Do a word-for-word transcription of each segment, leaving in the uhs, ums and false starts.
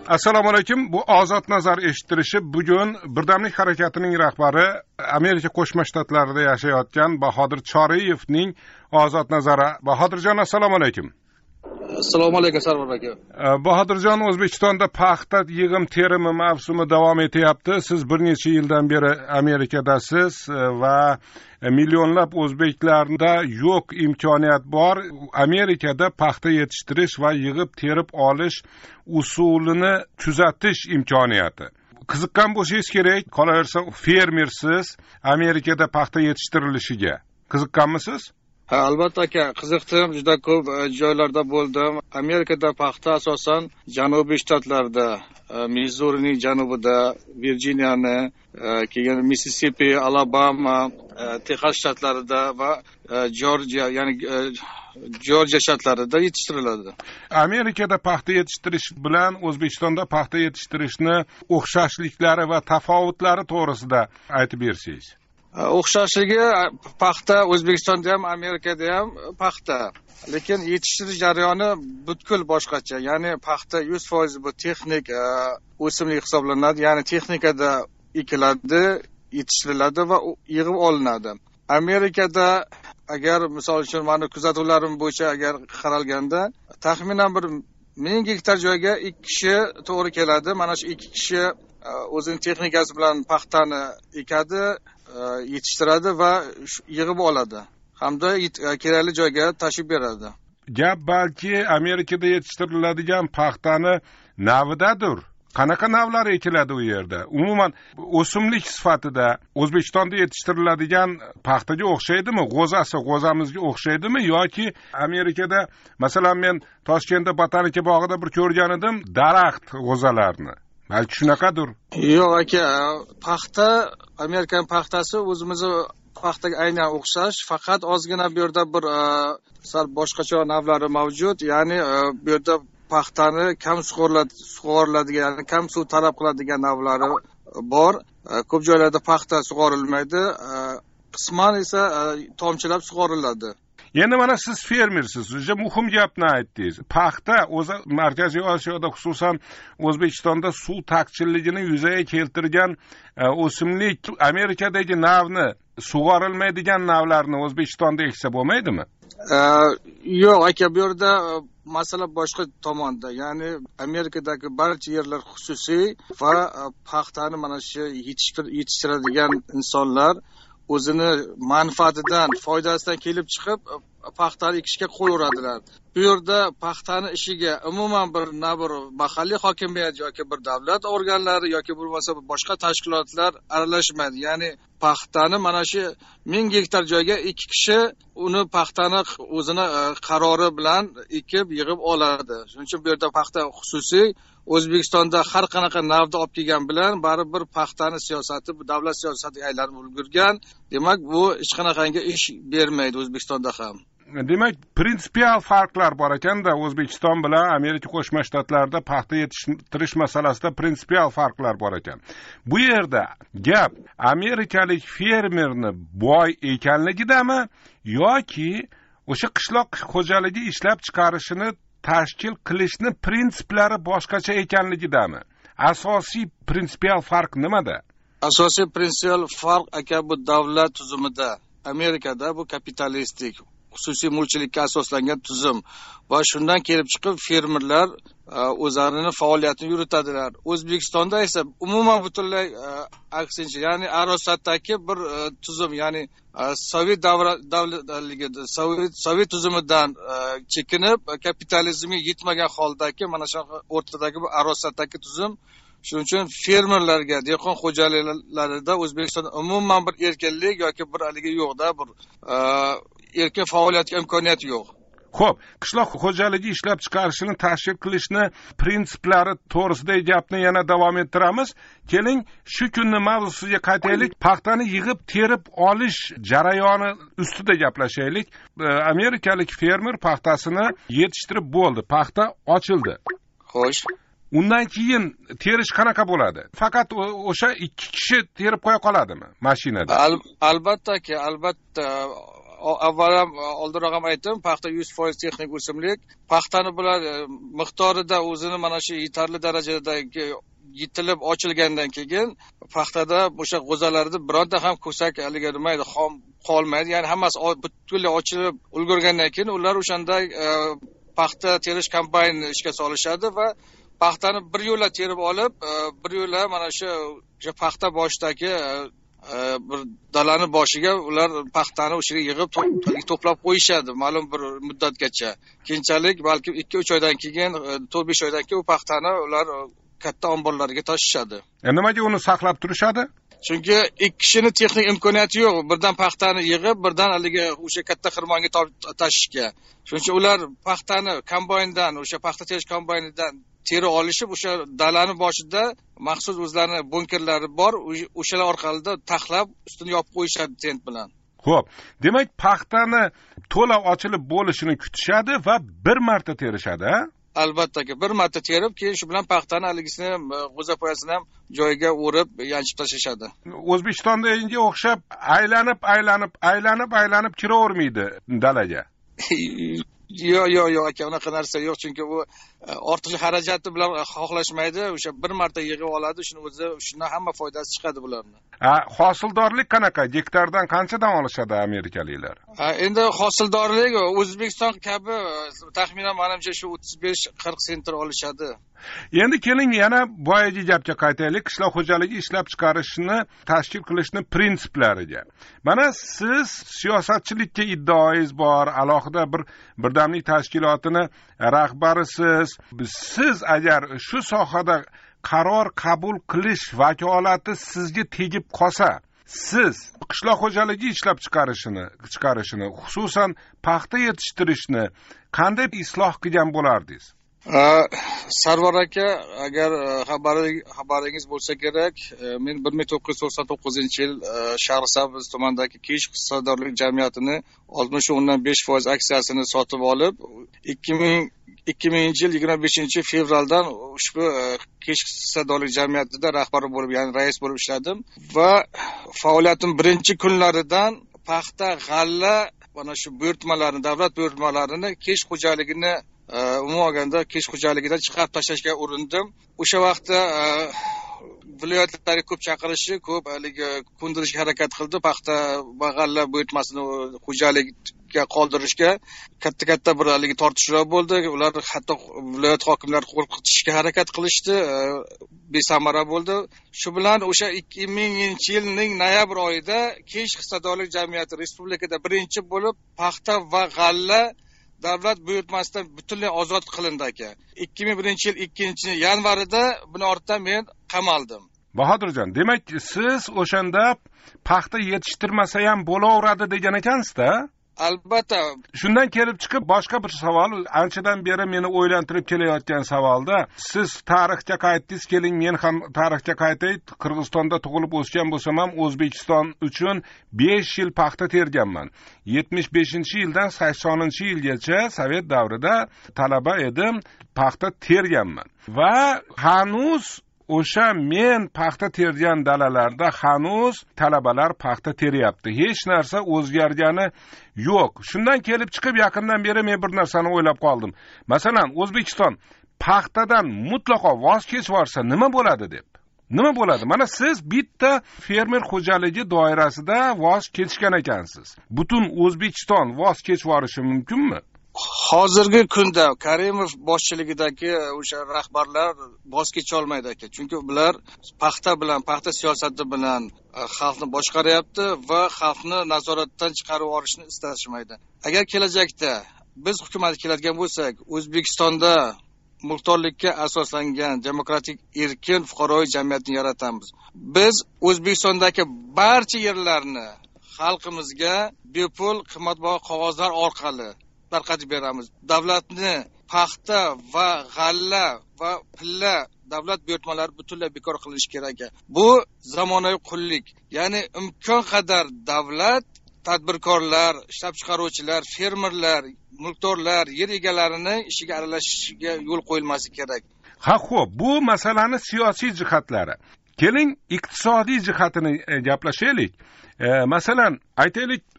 Assalomu alaykum. Bu Ozod nazar eshittirishi bugun Birdamlik harakatining rahbari Amerika Qo'shma Shtatlarida yashayotgan Bahodir Choriyevning Ozod nazari. Bahodirjon, assalomu alaykum. Assalomu alaykum Sarvar aka. Bahodirjon, O'zbekistonda paxta yig'im terimi mavsumi davom etyapti. Siz bir necha yildan beri Amerikadasiz va millionlab o'zbeklarda yo'q imkoniyat bor. Amerikada paxta yetishtirish va yig'ib terib olish usulini kuzatish imkoniyati. Qiziqqan bo'lsangiz kerak, qolaversa fermersiz Amerikada paxta yetishtirilishiga. Qiziqqanmisiz? Ha, albatta aka, qiziqdim. Juda ko'p joylarda bo'ldim. Amerikada paxta asosan janubiy shtatlarda, Missurining janubida, Virjiniyani, keyin Missisipi, Alabama, Texas shtatlarida va Jorjiya, ya'ni Jorjiya shtatlarida yetishtiriladi. Amerikada paxta yetishtirish bilan O'zbekistonda paxta yetishtirishni o'xshashliklari va tafovutlari to'g'risida aytib bersangiz. O'xshashligi paxta O'zbekistonda ham, Amerikada ham paxta. Lekin yetishtirish jarayoni butkul boshqacha. Ya'ni paxta yuz foiz bu texnik o'simlik hisoblanadi. Ya'ni texnikada ekiladi, yetishtiriladi va yig'ib olinadi. Amerikada agar misol uchun meni kuzatuvlarim bo'yicha agar qaralganda, taxminan bir ming gektar joyga ikki kishi to'g'ri keladi. Mana shu ikki kishi o'zining texnikasi bilan paxtani ekadi, yetishtiradi va yig'ib oladi hamda kerakli joyga tashib beradi. Gap balki Amerikada yetishtiriladigan paxtani navidadir. Qanaqa navlar ekiladi u yerda? Umuman o'simlik sifatida O'zbekistonda yetishtiriladigan paxtaga o'xshaydimi? G'o'zasi g'o'zamizga o'xshaydimi yoki Amerikada, masalan, men Toshkentda botanika bog'ida bir ko'rgan edim, daraxt g'o'zalarini. Balki shunaqadir. Yo'q aka, paxta, Amerikan paxtasi o'zimizni paxtaga aynan o'xshash, faqat ozgina bu yerda bir sal boshqacha navlari mavjud. Ya'ni bu yerda paxtani kam sug'oriladigan, ya'ni kam suv talab qiladigan navlari bor. Ko'p joylarda paxta sug'orilmaydi, qisman esa tomchilab sug'oriladi. Endi mana siz fermersiz, juda muhim gapni aytdingiz. Paxta o'zi Markaziy Osiyoda, xususan O'zbekistonda suv taqchilligini yuzaga keltirgan o'simlik. Amerikadagi navni, sug'orilmaydigan navlarni O'zbekistonda eksa bo'lmaydimi? Yo'q aka, bu yerda masala boshqa tomonda. Ya'ni Amerikadagi barcha yerlar xususiy va paxtani mana shu yetishtiradigan insonlar o'zini manfaatidan, foydasidan kelib chiqib paxtani ekishga qo'yaveradilar. Bu yerda paxtani ishiga umuman bir na bir mahalliy hokimiyat yoki bir davlat organlari yoki bo'lmasa boshqa tashkilotlar aralashmaydi. Ya'ni paxtani mana shu ming gektar joyga ikki kishi uni paxtani o'zini qarori bilan ekib yig'ib oladi. Shuning uchun bu yerda paxta xususiy. O'zbekistonda har qanaqa navda olib kelgan bilan baribir paxtani siyosati bu davlat siyosatiga aylanib ulgurgan. Demak, bu hech qanaqangi ish bermaydi O'zbekistonda ham. Demak, prinsipial farqlar bor ekanda O'zbekiston bilan Amerika Qo'shma Shtatlarida paxta yetishtirish masalasida prinsipial farqlar bor ekan. Bu yerda gap amerikalik fermerni boy ekanligidami yoki o'sha qishloq xo'jaligi ishlab chiqarishini tashkil qilishni prinsiplari boshqacha ekanligidami? Asosiy prinsipial farq nimada? Asosiy prinsipial farq aka bu davlat tuzumida. Amerikada bu kapitalistik, xususiy mulkchilikka asoslangan tuzum va shundan kelib chiqib fermerlar o'zlarining faoliyatini yuritadilar. O'zbekistonda esa umuman butunlay aksincha, ya'ni arosatdagi bir tuzum, ya'ni Sovet davlatligida, Sovet Sovet tuzumidan chekinib kapitalizmga yetmagan holdagi mana shu o'rtadagi bir arosatdagi tuzum. Shuning uchun fermerlarga, dehqon xo'jaliklarida O'zbekistonda umuman bir erkinlik yoki bir haligi yo'qda, bir erkin faoliyat imkoniyati yo'q. Xo'p, qishloq xo'jaligi ishlab chiqarishini tashkil qilishni prinsiplari to'g'risidagi gapni yana davom ettiramiz. Keling, shu kunning mavzusiga qaytaylik. Paxtani yig'ib terib olish jarayoni ustida gaplashaylik. Amerikalik fermer paxtasini yetishtirib bo'ldi, paxta ochildi. Xo'sh. Undan keyin terish qanaqa bo'ladi? Faqat o'sha ikki kishi terib qo'ya qoladimi mashinada? Al, albatta ki, albatta avval ham oldinroq ham aytdim, paxta yuz foiz texnik o'simlik. Paxtani bular miqdorida o'zini mana shu yetarli darajadagi yetilib ochilgandan keyin paxtada o'sha g'o'zalarda bironta ham ko'sak haligi nimaydi xom qolmaydi. Ya'ni hammasi butunlay ochilib ulgurgandan keyin ular o'shanday paxta terish kombaynini ishga solishadi va paxtani bir yo'la terib olib, bir yo'la mana shu o'sha paxta boshidagi bir dalani boshiga ular paxtani o'shaga yig'ib to'plab qo'yishadi ma'lum bir muddatgacha. Keyinchalik balki ikki uch oydan keyin, to'rt besh oydan keyin u paxtani ular katta omborlarga tashishadi. E nimaga uni saqlab turishadi? Chunki ikki kishining texnik imkoniyati yo'q. Birdan paxtani yig'ib, birdan haligi o'sha katta xirmonga tashishga. Shuning uchun ular paxtani kombayndan, o'sha paxta terish kombaynidan teri olishib, o'sha dalani boshida maxsus o'zlarining bunkerlari bor, o'shalar orqali taxlab ustini yopib qo'yishadi tent bilan. Xo'p, demak paxtani to'la ochilib bo'lishini kutishadi va bir marta terishadi, ha? Albatta, bir marta terib, keyin shu bilan paxtani haligisini g'o'za poyasini ham joyiga o'rib, yanchib tashlashadi. O'zbekistonda enga o'xshab aylanib, aylanib, aylanib, aylanib kiravermaydi dalaga. Yo'q, yo'q, yo'q, aka, unaqa narsa yo'q, chunki u ortiqcha xarajati bilan xohlashmaydi. O'sha bir marta yig'ib oladi, shuni o'zi, shundan hamma foydasi chiqadi bularning. Ha, hosildorlik qanaqa? Gektardan qanchadan olishadi amerikaliklar? Ha, endi hosildorlik O'zbekiston kabi taxminan menimcha shu o'ttiz besh qirq sentr olishadi. Endi keling yana boyagi gapga qaytaylik, qishloq xo'jaligi ishlab chiqarishni tashkil qilishning prinsiplariga. Mana siz siyosatchilikka iddaoingiz bor, alohida bir birdamlik tashkilotini rahbarisiz. Siz agar shu sohada qaror qabul qilish vakolati sizga tegib qolsa, siz qishloq xo'jaligi ishlab chiqarishini, chiqarishini, xususan paxta yetishtirishni qanday isloh qilgan bo'lardingiz? Sarvar aka, agar xabaringiz bo'lsa kerak, men bir ming to'qqiz yuz to'qson to'qqizinchi yil Shahrisabz tumanidagi Kish hissadorlik jamiyatini oltmish o'ndan besh foiz aksiyasini sotib olib, ikki minginchi yil yigirma beshinchi fevraldan ushbu Kish hissadorlik jamiyatida rahbar bo'lib, ya'ni rais bo'lib ishladim va faoliyatim birinchi kunlaridan paxta, g'alla, mana shu buyurtmalarni, davlat buyurtmalarini Kish xo'jaligini umuman olganda Kish xo'jaligidan chiqarib tashlashga urindim. O'sha vaqtda viloyatlarga ko'p chaqirishi, ko'p haligi ko'ndirishga harakat qildi. Paxta va g'alla buyurtmasini xo'jalikka qoldirishga katta-katta bir haligi tortishuvlar bo'ldi. Ular hatto viloyat hokimlari qo'rqitishga harakat qilishdi. Besamara bo'ldi. Shu bilan o'sha ikki minginchi yilning noyabr oyida Kish hissadorlik jamiyati respublikada birinchi bo'lib paxta va g'alla davlat buyurtmasidan butunlay ozod qilindi aka. ikki ming birinchi yil ikkinchi yanvarida buni ortidan men qamaldim. Bahodirjon, demak siz o'shanda paxta yetishtirmasa ham bo'laveradi degan ekansiz-da? Albatta. Shundan kelib chiqib boshqa bir savol, anchadan beri meni o'ylantirib kelayotgan savolda, siz tarixga qaytdingiz, keling men ham tarixga qaytay. Qirg'izistonda tug'ilib o'sgan bo'lsam ham O'zbekiston uchun besh yil paxta terganman. yetmish beshinchi yildan saksoninchi yilgacha Sovet davrida talaba edim, paxta terganman. Va hanuz o'sha men paxta tergan dalalarda hanuz talabalar paxta teryapti. Hech narsa o'zgargani yo'q. Shundan kelib chiqib yaqindan beri men bir narsani o'ylab qoldim. Masalan, O'zbekiston paxtadan mutlaqo voz kechvorsa nima bo'ladi deb. Nima bo'ladi? Mana siz bitta fermer xo'jaligi doirasida voz kechgan ekansiz. Butun O'zbekiston voz kechvorishi mumkinmi? Hozirgi kunda Karimov boshchiligidagi o'sha rahbarlar voz kecha olmaydi aka. Chunki ular paxta bilan, paxta siyosati bilan xalqni boshqaryapti va xalqni nazoratdan chiqarib yuborishni istashmaydi. Agar kelajakda biz hukumatga keladigan bo'lsak, O'zbekistonda mulkdorlikka asoslangan demokratik erkin fuqaroviy jamiyatni yaratamiz. Biz O'zbekistondagi barcha yerlarni xalqimizga bepul qimmatbaho qog'ozlar orqali tarqatib beramiz. Davlatni paxta va g'alla va pilla davlat buyurtmalari butunlay bekor qilinishi kerak. Bu zamonaviy qullik. Ya'ni imkon qadar davlat tadbirkorlar, ishlab chiqaruvchilar, fermerlar, mulkdorlar, yer egalarini ishiga aralashishiga yo'l qo'yilmasi kerak. Ha, xo'p, bu masalani siyosiy jihatlari. Keling, iqtisodiy jihatini gaplashaylik. E, masalan, aytaylik,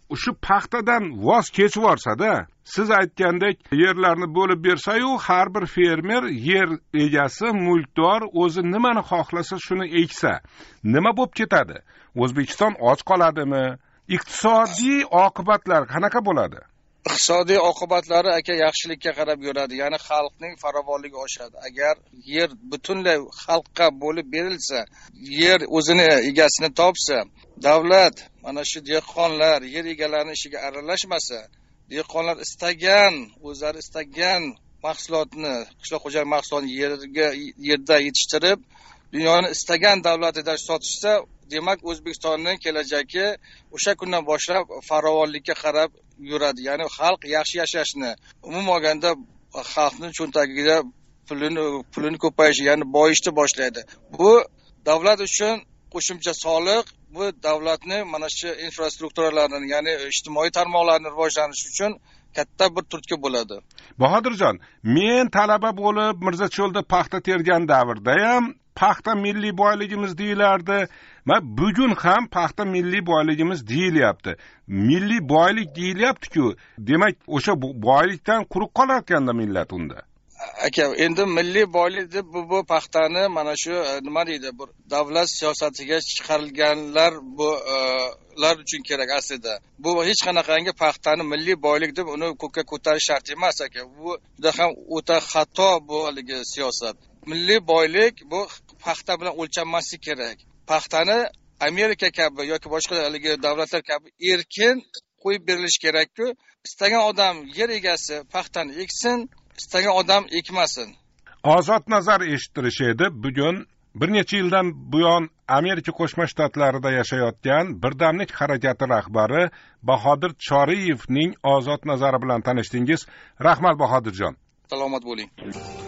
shu paxtadan voz kechib yuborsada, siz aytgandek yerlarni bo'lib bersa-yu, har bir fermer yer egasi, mulkdor o'zi nimani xohlasa shuni eksa, nima bo'lib ketadi? O'zbekiston och qoladimi? Iqtisodiy oqibatlar qanaqa bo'ladi? Iqtisodiy oqibatlari aka yaxshilikka qarab yuradi, ya'ni xalqning farovonligi oshadi. Agar yer butunlay xalqqa bo'lib berilsa, yer o'zini egasini topsa, davlat mana shu dehqonlar yer egalarining ishiga aralashmasa, dehqonlar istagan, o'zlari istagan mahsulotni, qishloq xo'jalik mahsulotini yerga yerda yetishtirib, dunyoni istagan davlatida sotishsa, demak O'zbekistonning kelajagi o'sha kundan boshlab farovonlikka qarab yuradi. Ya'ni xalq yaxshi yashashni, umuman olganda xalqning cho'ntagida pulini pulini ko'payishi, ya'ni boyishni boshlaydi. Bu davlat uchun qo'shimcha soliq, bu davlatning mana shu infrastrukturalarning, ya'ni ijtimoiy tarmoqlarning rivojlanishi uchun katta bir turtki bo'ladi. Bahodirjon, men talaba bo'lib Mirzacho'lda paxta tergan davrda ham paxta milliy boyligimiz deyilardi. Va bugun ham paxta milliy boyligimiz deyilyapti. Milliy boylik deyilyapti-ku, demak o'sha boylikdan quruq qolar ekanda millat unda. Aka, endi milliy boylik deb bu, bu paxtani mana shu nima deydi, bir davlat siyosatiga chiqarilganlar bu lar uchun kerak aslida. Bu hech qanaqangi paxtani milliy boylik deb uni ko'kka ko'tarish shart emas aka. Bu juda ham o'ta xato bu haligi siyosat. Milliy boylik bu paxta bilan o'lchanmasligi kerak. Paxtani Amerika kabi yoki boshqa haligi davlatlar kabi erkin qo'yib berilishi kerak-ku, istagan odam yer egasi paxtani eksin, istagan odam ekmasin. Ozod nazar eshittirish edi. Bugun bir necha yildan buyon Amerika Qo'shma Shtatlarida yashayotgan Birdamlik harakati rahbari Bahodir Choriyevning ozod nazari bilan tanishdingiz. Rahmat Bahodirjon. Salomat bo'ling.